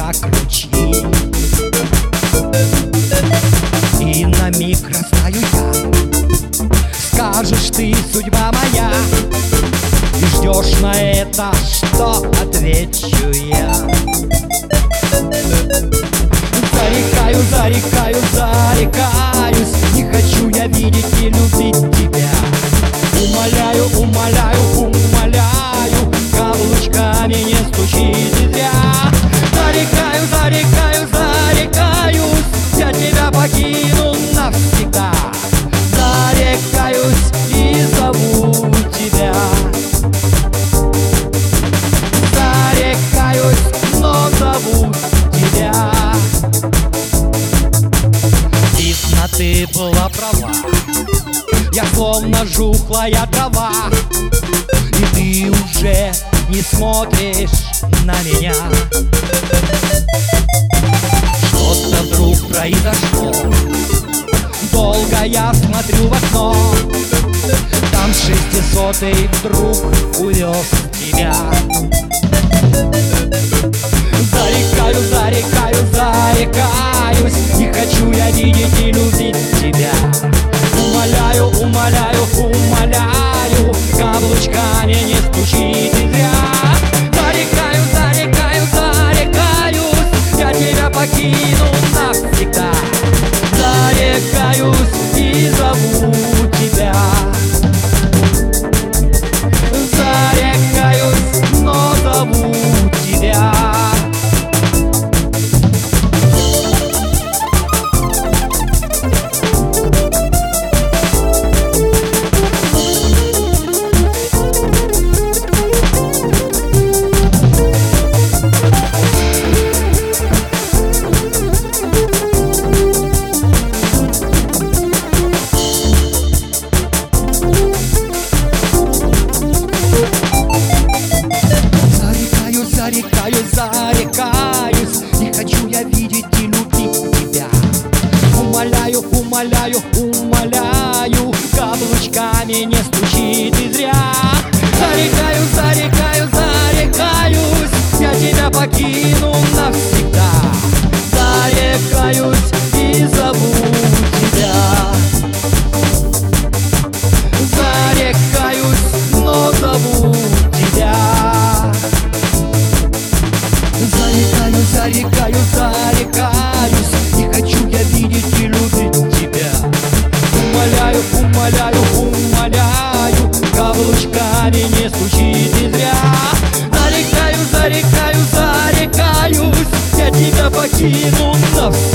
как ручьи. И на миг растаю я, скажешь ты, судьба моя, и ждешь на это, что отвечу я. Зарекаю, зарекаю, зарекаюсь, не хочу я видеть и любить тебя. Умоляю, умоляю, умоляю, каблучками не стучи ты зря. Зарекаю, зарекаю, зарекаюсь, я тебя покину навсегда. Зарекаюсь и зову тебя. Зарекаюсь, но зову тебя. Видно, ты была права, я словно жухлая трава, и ты уже не смотришь на меня. Что-то вдруг произошло, долго я смотрю в окно, там 600-й вдруг увез тебя. Зарекаю, зарекаю, зарекаюсь, не хочу я видеть и любить тебя. Умоляю, умоляю, умоляю, каблучками не стучи ты зря. Зарекаю, зарекаю, зарекаюсь, я тебя покину навсегда. Зарекаюсь и зову тебя. Зарекаюсь, но зову тебя. Зарекаюсь, зарекаюсь, не хочу я видеть и любить тебя. Умоляю, умоляю, умоляю, каблучками не стучи ты зря. Зарекаю, зарекаю, зарекаюсь, я тебя покину навсегда. Зарекаюсь и зову тебя. Зарекаюсь, но зову тебя. Зарекаю, зарекаю, зарекаюсь, не хочу я видеть и любить тебя. Умоляю, умоляю, умоляю, каблучками не стучи ты зря. Зарекаю, зарекаю, зарекаюсь, я тебя покину навсегда.